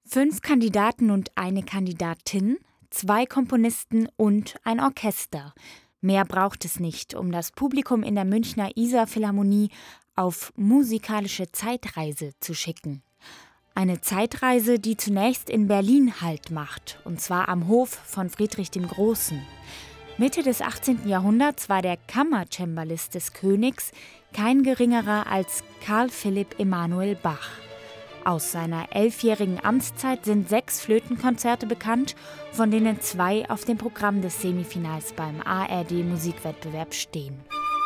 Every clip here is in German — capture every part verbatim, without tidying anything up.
Fünf Kandidaten und eine Kandidatin, zwei Komponisten und ein Orchester. Mehr braucht es nicht, um das Publikum in der Münchner Isar-Philharmonie auf musikalische Zeitreise zu schicken. Eine Zeitreise, die zunächst in Berlin Halt macht, und zwar am Hof von Friedrich dem Großen. Mitte des achtzehnten Jahrhunderts war der Kammercembalist des Königs kein geringerer als Carl Philipp Emanuel Bach. Aus seiner elfjährigen Amtszeit sind sechs Flötenkonzerte bekannt, von denen zwei auf dem Programm des Semifinals beim A R D-Musikwettbewerb stehen.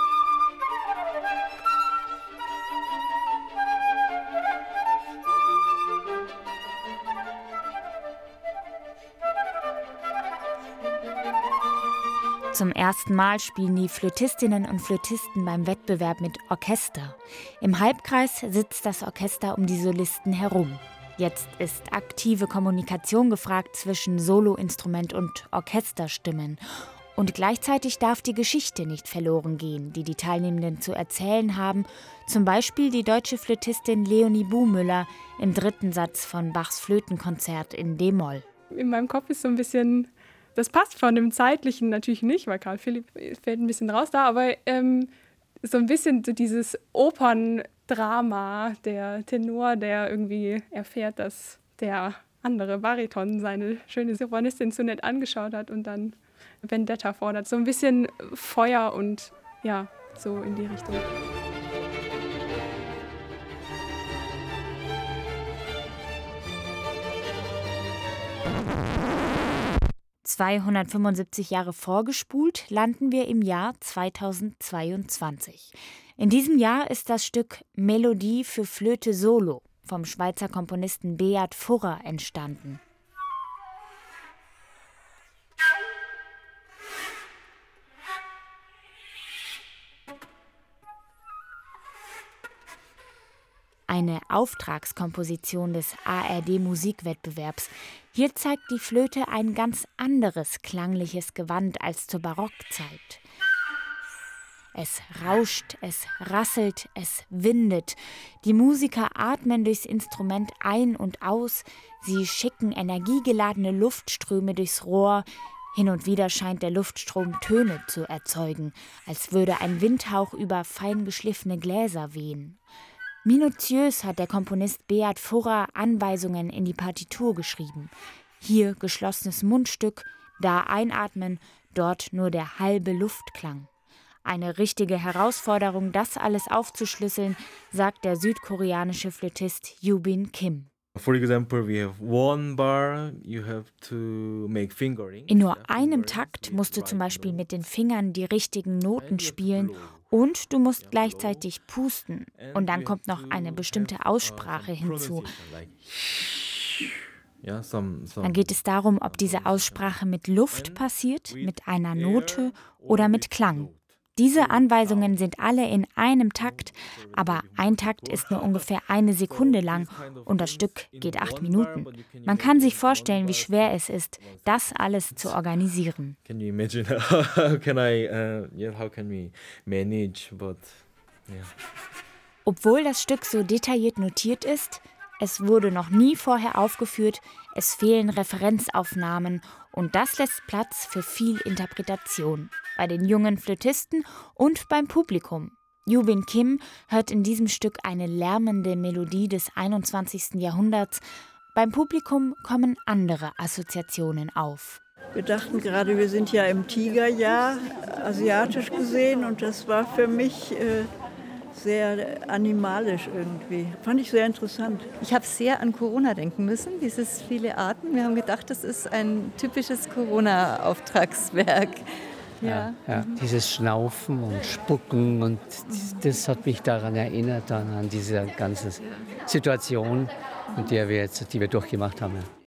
Zum ersten Mal spielen die Flötistinnen und Flötisten beim Wettbewerb mit Orchester. Im Halbkreis sitzt das Orchester um die Solisten herum. Jetzt ist aktive Kommunikation gefragt zwischen Soloinstrument und Orchesterstimmen. Und gleichzeitig darf die Geschichte nicht verloren gehen, die die Teilnehmenden zu erzählen haben. Zum Beispiel die deutsche Flötistin Leonie Buhmüller im dritten Satz von Bachs Flötenkonzert in D-Moll. In meinem Kopf ist so ein bisschen... Das passt von dem Zeitlichen natürlich nicht, weil Carl Philipp fällt ein bisschen raus da, aber ähm, so ein bisschen so dieses Operndrama, der Tenor, der irgendwie erfährt, dass der andere Bariton seine schöne Sopranistin zu nett angeschaut hat und dann Vendetta fordert. So ein bisschen Feuer und ja, so in die Richtung. zweihundertfünfundsiebzig Jahre vorgespult, landen wir im Jahr zweitausendzweiundzwanzig. In diesem Jahr ist das Stück Melodie für Flöte Solo vom Schweizer Komponisten Beat Furrer entstanden. Eine Auftragskomposition des A R D-Musikwettbewerbs. Hier zeigt die Flöte ein ganz anderes klangliches Gewand als zur Barockzeit. Es rauscht, es rasselt, es windet. Die Musiker atmen durchs Instrument ein und aus. Sie schicken energiegeladene Luftströme durchs Rohr. Hin und wieder scheint der Luftstrom Töne zu erzeugen, als würde ein Windhauch über fein geschliffene Gläser wehen. Minutiös hat der Komponist Beat Furrer Anweisungen in die Partitur geschrieben. Hier geschlossenes Mundstück, da einatmen, dort nur der halbe Luftklang. Eine richtige Herausforderung, das alles aufzuschlüsseln, sagt der südkoreanische Flötist Yoo-Bin Kim. For example, we have one bar, you have to make fingering. In nur einem Takt musst du zum Beispiel mit den Fingern die richtigen Noten spielen und du musst gleichzeitig pusten. Und dann kommt noch eine bestimmte Aussprache hinzu. Dann geht es darum, ob diese Aussprache mit Luft passiert, mit einer Note oder mit Klang. Diese Anweisungen sind alle in einem Takt, aber ein Takt ist nur ungefähr eine Sekunde lang und das Stück geht acht Minuten. Man kann sich vorstellen, wie schwer es ist, das alles zu organisieren. Can you imagine how can I, uh, yeah, how can we manage, but yeah. Obwohl das Stück so detailliert notiert ist, es wurde noch nie vorher aufgeführt, es fehlen Referenzaufnahmen und das lässt Platz für viel Interpretation. Bei den jungen Flötisten und beim Publikum. Yoo-Bin Kim hört in diesem Stück eine lärmende Melodie des einundzwanzigsten Jahrhunderts. Beim Publikum kommen andere Assoziationen auf. Wir dachten gerade, wir sind ja im Tigerjahr, asiatisch gesehen, und das war für mich äh, sehr animalisch irgendwie. Fand ich sehr interessant. Ich habe sehr an Corona denken müssen, dieses viele Arten. Wir haben gedacht, das ist ein typisches Corona-Auftragswerk. Ja, ja, dieses Schnaufen und Spucken, und das hat mich daran erinnert, dann an diese ganze Situation, die wir jetzt, die wir durchgemacht haben.